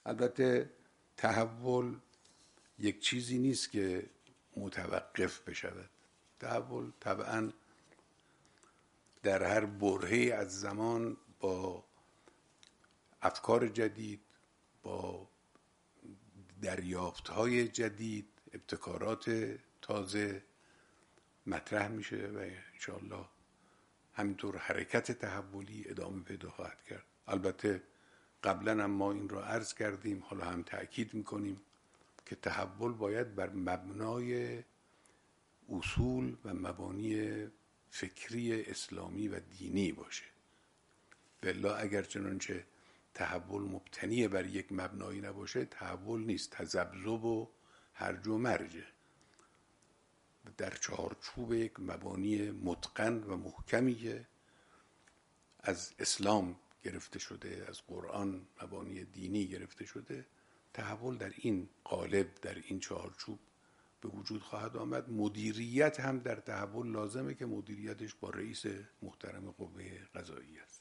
البته تحول یک چیزی نیست که متوقف بشود. تحول طبعا در هر برهه‌ای از زمان با افکار جدید، با دریافت‌های جدید، ابتکارات تازه مطرح میشه و انشاءالله همینطور حرکت تحولی ادامه پیدا خواهد کرد. البته قبلا هم ما این را عرض کردیم، حالا هم تأکید میکنیم که تحول باید بر مبنای اصول و مبانی فکری اسلامی و دینی باشه. والا اگر چنانچه تحول مبتنی بر یک مبنایی نباشه تحول نیست، تذبذب و هرج و مرجه. در چارچوب یک مبانی متقن و محکمی از اسلام گرفته شده، از قرآن مبانی دینی گرفته شده، تحول در این قالب، در این چارچوب به وجود خواهد آمد. مدیریت هم در تحول لازمه که مدیریتش با رئیس محترم قوه قضاییه است.